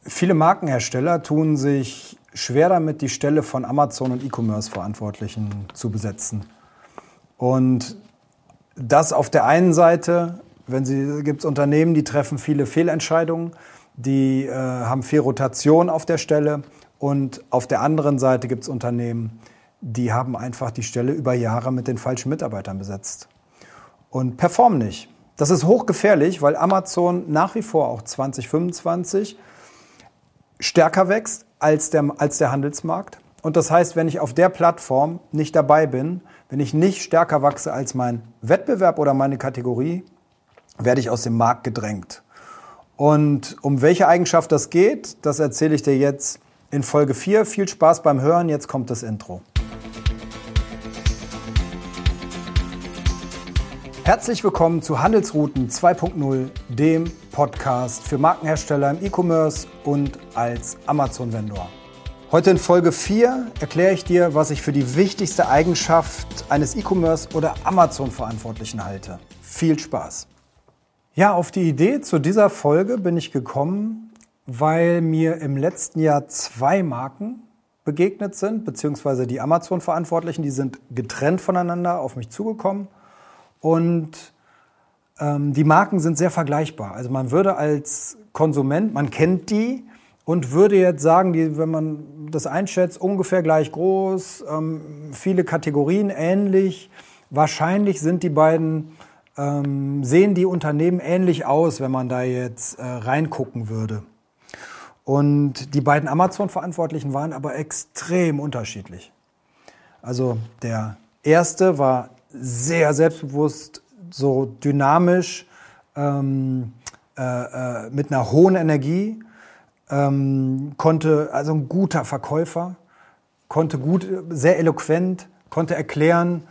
Viele Markenhersteller tun sich schwer damit, die Stelle von Amazon und E-Commerce-Verantwortlichen zu besetzen. Und das auf der einen Seite, gibt es Unternehmen, die treffen viele Fehlentscheidungen, die haben viel Rotation auf der Stelle. Und auf der anderen Seite gibt es Unternehmen, die haben einfach die Stelle über Jahre mit den falschen Mitarbeitern besetzt und performen nicht. Das ist hochgefährlich, weil Amazon nach wie vor auch 2025 stärker wächst als der Handelsmarkt. Und das heißt, wenn ich auf der Plattform nicht dabei bin, wenn ich nicht stärker wachse als mein Wettbewerb oder meine Kategorie, werde ich aus dem Markt gedrängt. Und um welche Eigenschaft das geht, das erzähle ich dir jetzt in Folge 4. Viel Spaß beim Hören, jetzt kommt das Intro. Herzlich willkommen zu Handelsrouten 2.0, dem Podcast für Markenhersteller im E-Commerce und als Amazon-Vendor. Heute in Folge 4 erkläre ich dir, was ich für die wichtigste Eigenschaft eines E-Commerce- oder Amazon-Verantwortlichen halte. Viel Spaß! Ja, auf die Idee zu dieser Folge bin ich gekommen, weil mir im letzten Jahr 2 Marken begegnet sind, beziehungsweise die Amazon-Verantwortlichen, die sind getrennt voneinander auf mich zugekommen. Und die Marken sind sehr vergleichbar. Also man würde als Konsument, man kennt die und würde jetzt sagen, wenn man das einschätzt, ungefähr gleich groß, viele Kategorien ähnlich. Wahrscheinlich sind die beiden, sehen die Unternehmen ähnlich aus, wenn man da jetzt reingucken würde. Und die beiden Amazon-Verantwortlichen waren aber extrem unterschiedlich. Also der erste war sehr selbstbewusst, so dynamisch, mit einer hohen Energie, also ein guter Verkäufer, sehr eloquent, konnte erklären,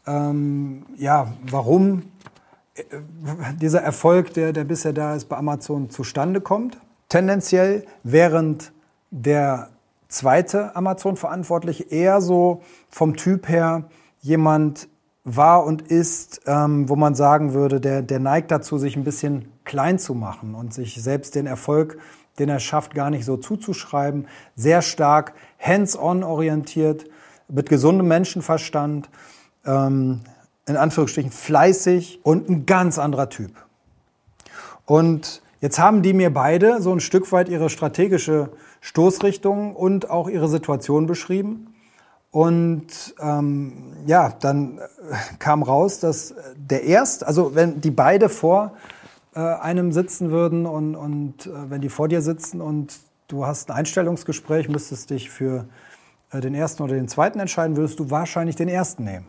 warum dieser Erfolg, der bisher da ist, bei Amazon zustande kommt. Tendenziell, während der zweite Amazon-Verantwortliche eher so vom Typ her jemand war und ist, wo man sagen würde, der neigt dazu, sich ein bisschen klein zu machen und sich selbst den Erfolg, den er schafft, gar nicht so zuzuschreiben. Sehr stark hands-on orientiert, mit gesundem Menschenverstand, in Anführungsstrichen fleißig und ein ganz anderer Typ. Und jetzt haben die mir beide so ein Stück weit ihre strategische Stoßrichtung und auch ihre Situation beschrieben. Und dann kam raus, dass also wenn die beide vor einem sitzen würden und wenn die vor dir sitzen und du hast ein Einstellungsgespräch, müsstest dich für den ersten oder den zweiten entscheiden, würdest du wahrscheinlich den ersten nehmen.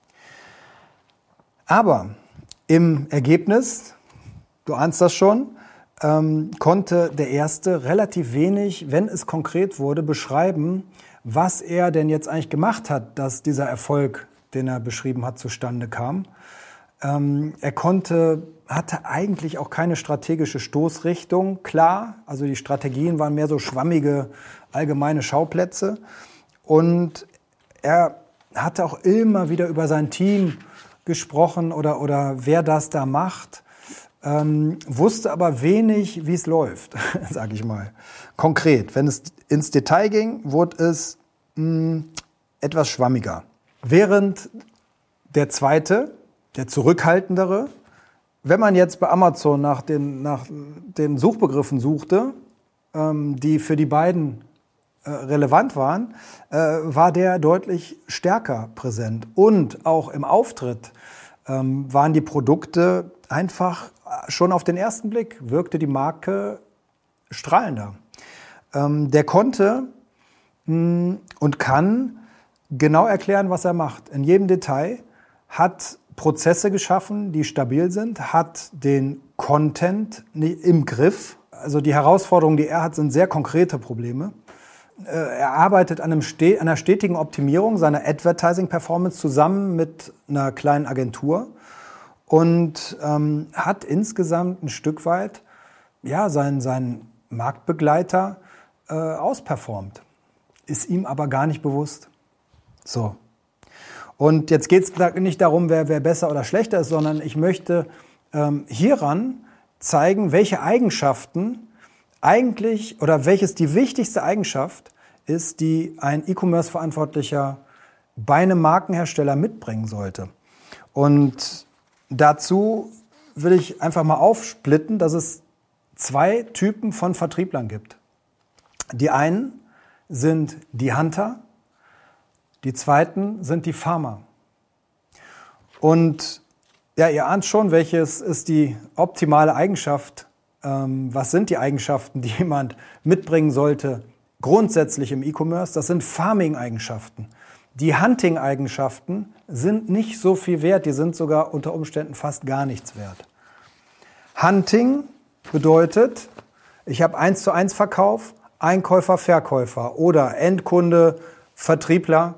Aber im Ergebnis, du ahnst das schon, konnte der erste relativ wenig, wenn es konkret wurde, beschreiben, was er denn jetzt eigentlich gemacht hat, dass dieser Erfolg, den er beschrieben hat, zustande kam. Hatte eigentlich auch keine strategische Stoßrichtung, klar. Also die Strategien waren mehr so schwammige, allgemeine Schauplätze. Und er hatte auch immer wieder über sein Team gesprochen oder wer das da macht. Wusste aber wenig, wie es läuft, sage ich mal. Konkret, wenn es ins Detail ging, wurde es etwas schwammiger. Während der zweite, der zurückhaltendere, wenn man jetzt bei Amazon nach den Suchbegriffen suchte, die für die beiden relevant waren, war der deutlich stärker präsent. Und auch im Auftritt waren die Produkte einfach schon auf den ersten Blick, wirkte die Marke strahlender. Der konnte und kann genau erklären, was er macht. In jedem Detail, hat Prozesse geschaffen, die stabil sind, hat den Content im Griff. Also die Herausforderungen, die er hat, sind sehr konkrete Probleme. Er arbeitet an einer stetigen Optimierung seiner Advertising-Performance zusammen mit einer kleinen Agentur und hat insgesamt ein Stück weit seinen Marktbegleiter ausperformt. Ist ihm aber gar nicht bewusst. So. Und jetzt geht es nicht darum, wer besser oder schlechter ist, sondern ich möchte hieran zeigen, welche Eigenschaften eigentlich oder welches die wichtigste Eigenschaft ist, die ein E-Commerce-Verantwortlicher bei einem Markenhersteller mitbringen sollte. Und dazu will ich einfach mal aufsplitten, dass es 2 Typen von Vertrieblern gibt. Die einen sind die Hunter, die zweiten sind die Farmer. Und ja, ihr ahnt schon, welches ist die optimale Eigenschaft, was sind die Eigenschaften, die jemand mitbringen sollte, grundsätzlich im E-Commerce? Das sind Farming-Eigenschaften. Die Hunting-Eigenschaften sind nicht so viel wert, die sind sogar unter Umständen fast gar nichts wert. Hunting bedeutet, ich habe 1:1 Verkauf, Einkäufer, Verkäufer oder Endkunde, Vertriebler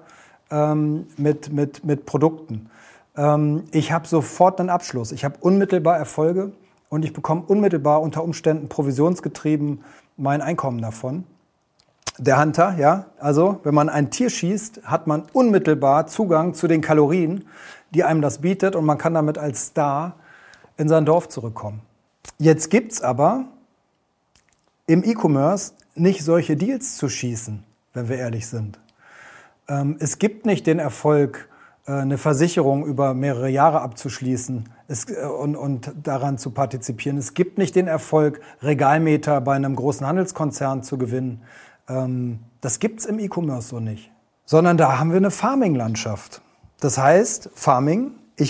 mit Produkten. Ich habe sofort einen Abschluss, ich habe unmittelbar Erfolge und ich bekomme unmittelbar unter Umständen provisionsgetrieben mein Einkommen davon. Der Hunter, ja, also wenn man ein Tier schießt, hat man unmittelbar Zugang zu den Kalorien, die einem das bietet und man kann damit als Star in sein Dorf zurückkommen. Jetzt gibt's aber im E-Commerce nicht solche Deals zu schießen, wenn wir ehrlich sind. Es gibt nicht den Erfolg, eine Versicherung über mehrere Jahre abzuschließen und daran zu partizipieren. Es gibt nicht den Erfolg, Regalmeter bei einem großen Handelskonzern zu gewinnen. Das gibt's im E-Commerce so nicht. Sondern da haben wir eine Farming-Landschaft. Das heißt, Farming,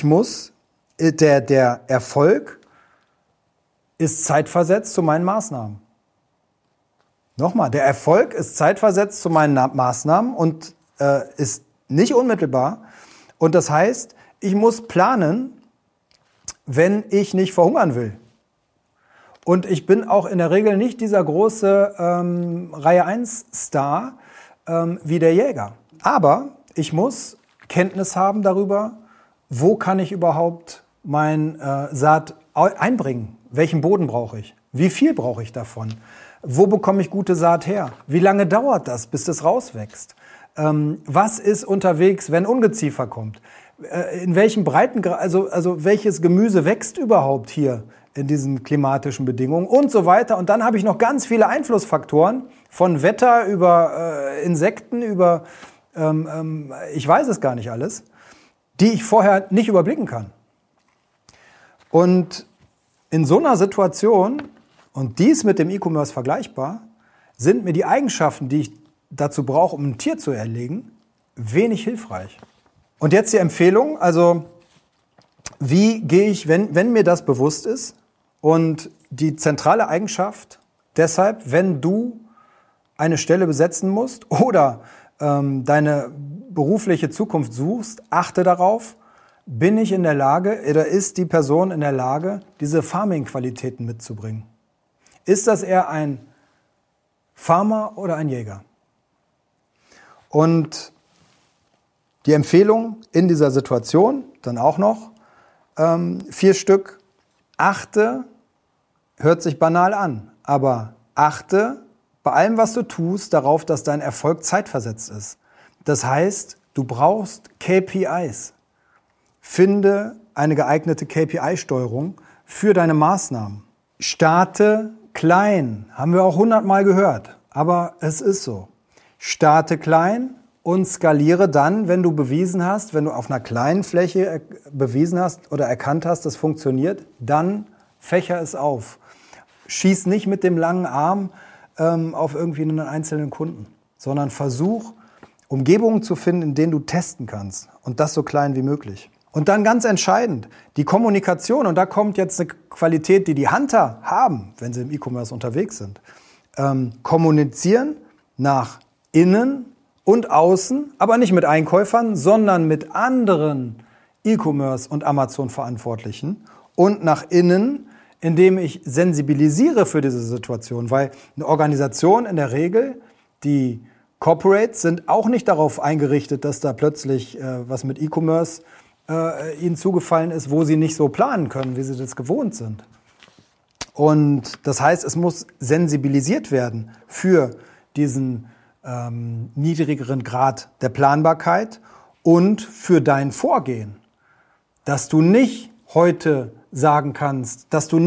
der Erfolg ist zeitversetzt zu meinen Maßnahmen. Nochmal, der Erfolg ist zeitversetzt zu meinen Maßnahmen und ist nicht unmittelbar. Und das heißt, ich muss planen, wenn ich nicht verhungern will. Und ich bin auch in der Regel nicht dieser große Reihe 1 Star wie der Jäger. Aber ich muss Kenntnis haben darüber, wo kann ich überhaupt mein Saat einbringen? Welchen Boden brauche ich? Wie viel brauche ich davon? Wo bekomme ich gute Saat her? Wie lange dauert das, bis das rauswächst? Was ist unterwegs, wenn Ungeziefer kommt? In welchen Breitengrad, also welches Gemüse wächst überhaupt hier in diesen klimatischen Bedingungen und so weiter. Und dann habe ich noch ganz viele Einflussfaktoren von Wetter über Insekten, über ich weiß es gar nicht alles, die ich vorher nicht überblicken kann. Und in so einer Situation, und dies mit dem E-Commerce vergleichbar, sind mir die Eigenschaften, die ich dazu brauche, um ein Tier zu erlegen, wenig hilfreich. Und jetzt die Empfehlung, also wie gehe ich, wenn mir das bewusst ist und die zentrale Eigenschaft, deshalb, wenn du eine Stelle besetzen musst oder deine berufliche Zukunft suchst, achte darauf, bin ich in der Lage oder ist die Person in der Lage, diese Farming-Qualitäten mitzubringen? Ist das eher ein Farmer oder ein Jäger? Und die Empfehlung in dieser Situation, dann auch noch 4 Stück, achte, hört sich banal an, aber achte bei allem, was du tust, darauf, dass dein Erfolg zeitversetzt ist. Das heißt, du brauchst KPIs. Finde eine geeignete KPI-Steuerung für deine Maßnahmen. Starte klein, haben wir auch 100-mal gehört, aber es ist so. Starte klein und skaliere dann, wenn du bewiesen hast, wenn du auf einer kleinen Fläche bewiesen hast oder erkannt hast, das funktioniert, dann fächer es auf. Schieß nicht mit dem langen Arm auf irgendwie einen einzelnen Kunden, sondern versuch, Umgebungen zu finden, in denen du testen kannst und das so klein wie möglich. Und dann ganz entscheidend, die Kommunikation, und da kommt jetzt eine Qualität, die die Hunter haben, wenn sie im E-Commerce unterwegs sind. Kommunizieren nach innen und außen, aber nicht mit Einkäufern, sondern mit anderen E-Commerce- und Amazon-Verantwortlichen und nach innen, indem ich sensibilisiere für diese Situation, weil eine Organisation in der Regel, die Corporates sind auch nicht darauf eingerichtet, dass da plötzlich was mit E-Commerce ihnen zugefallen ist, wo sie nicht so planen können, wie sie das gewohnt sind. Und das heißt, es muss sensibilisiert werden für diesen niedrigeren Grad der Planbarkeit und für dein Vorgehen. Dass du nicht heute sagen kannst, dass du nicht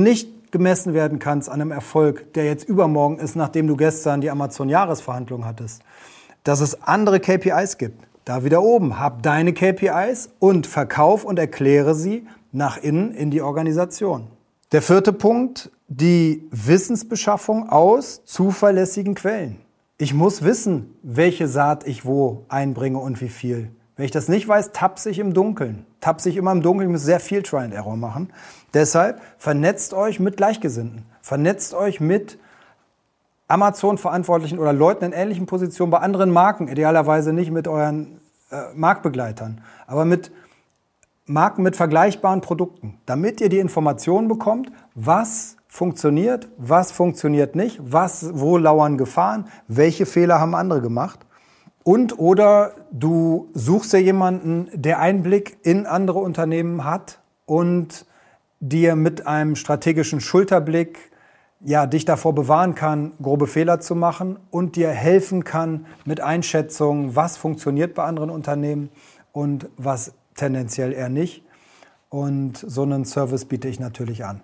nicht gemessen werden kannst an einem Erfolg, der jetzt übermorgen ist, nachdem du gestern die Amazon-Jahresverhandlung hattest. Dass es andere KPIs gibt. Da wieder oben, hab deine KPIs und verkauf und erkläre sie nach innen in die Organisation. Der 4. Punkt, die Wissensbeschaffung aus zuverlässigen Quellen. Ich muss wissen, welche Saat ich wo einbringe und wie viel. Wenn ich das nicht weiß, tapse ich im Dunkeln. Tapse ich immer im Dunkeln, ich muss sehr viel Try and Error machen. Deshalb vernetzt euch mit Gleichgesinnten. Vernetzt euch mit Amazon-Verantwortlichen oder Leuten in ähnlichen Positionen bei anderen Marken. Idealerweise nicht mit euren Marktbegleitern, aber mit Marken mit vergleichbaren Produkten. Damit ihr die Informationen bekommt, was funktioniert nicht, wo lauern Gefahren, welche Fehler haben andere gemacht. Und oder du suchst dir jemanden, der Einblick in andere Unternehmen hat und dir mit einem strategischen Schulterblick dich davor bewahren kann, grobe Fehler zu machen und dir helfen kann mit Einschätzungen, was funktioniert bei anderen Unternehmen und was tendenziell eher nicht. Und so einen Service biete ich natürlich an.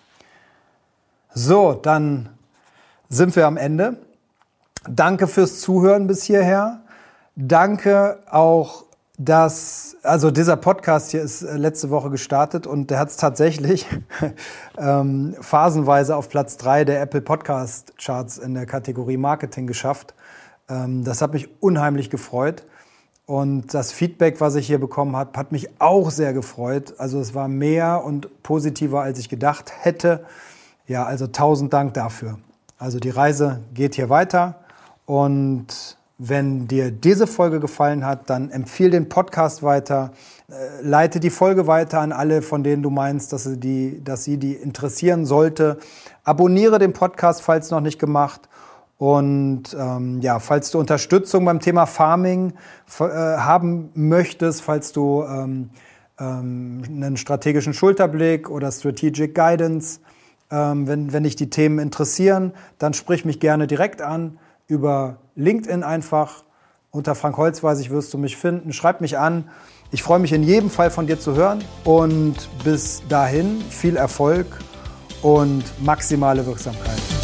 So, dann sind wir am Ende. Danke fürs Zuhören bis hierher. Danke auch, dieser Podcast hier ist letzte Woche gestartet und der hat es tatsächlich phasenweise auf Platz 3 der Apple Podcast Charts in der Kategorie Marketing geschafft. Das hat mich unheimlich gefreut. Und das Feedback, was ich hier bekommen habe, hat mich auch sehr gefreut. Also es war mehr und positiver, als ich gedacht hätte. Ja, also 1000 Dank dafür. Also die Reise geht hier weiter. Und wenn dir diese Folge gefallen hat, dann empfehle den Podcast weiter. Leite die Folge weiter an alle, von denen du meinst, dass sie die interessieren sollte. Abonniere den Podcast, falls noch nicht gemacht. Und falls du Unterstützung beim Thema Farming haben möchtest, falls du einen strategischen Schulterblick oder Strategic Guidance, wenn dich die Themen interessieren, dann sprich mich gerne direkt an, über LinkedIn einfach. Unter Frank Holzweisig wirst du mich finden. Schreib mich an. Ich freue mich in jedem Fall von dir zu hören. Und bis dahin viel Erfolg und maximale Wirksamkeit.